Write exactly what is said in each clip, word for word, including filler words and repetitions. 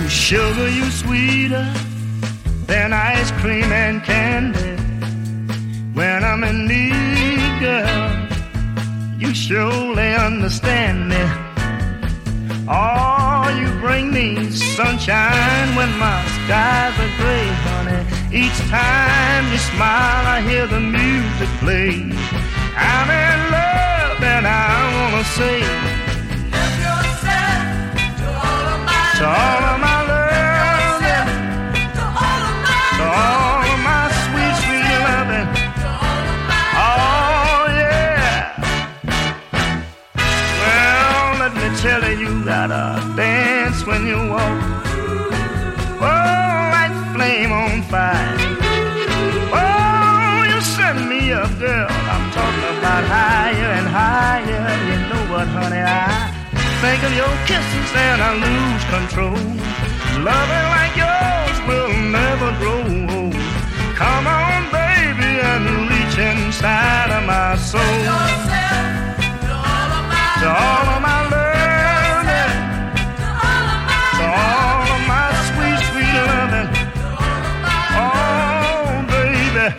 Sugar, you sweeter than ice cream and candy. When I'm in need, girl, you surely understand me. Oh, you bring me sunshine when my skies are gray, honey. Each time you smile, I hear the music play. I'm in love and I wanna say, Give yourself to all of my to all of my love, to all of my to all of my sweet, sweet loving. to all of my Oh yeah. Well, let me tell you, you gotta dance when you walk. Oh, like flame on fire. Oh, you send me up, girl. I'm talking about higher and higher. You know what, honey? I think of your kisses and I lose control. Loving like yours will never grow old. Come on, baby, and reach inside of my soul. yourself to all of my To all of my love, yeah. to all of my To all of my sweet, sweet loving. Oh, baby,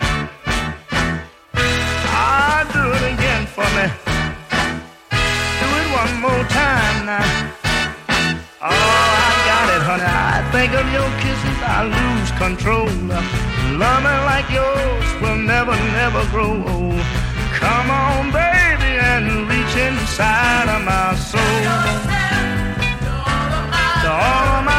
I'll do it again for me. Do it one more time now. Oh, I got it, honey. I think of your kisses, I lose control. Loving like yours will never, never grow old. Come on, baby, and reach inside of my soul. to all of my To all of my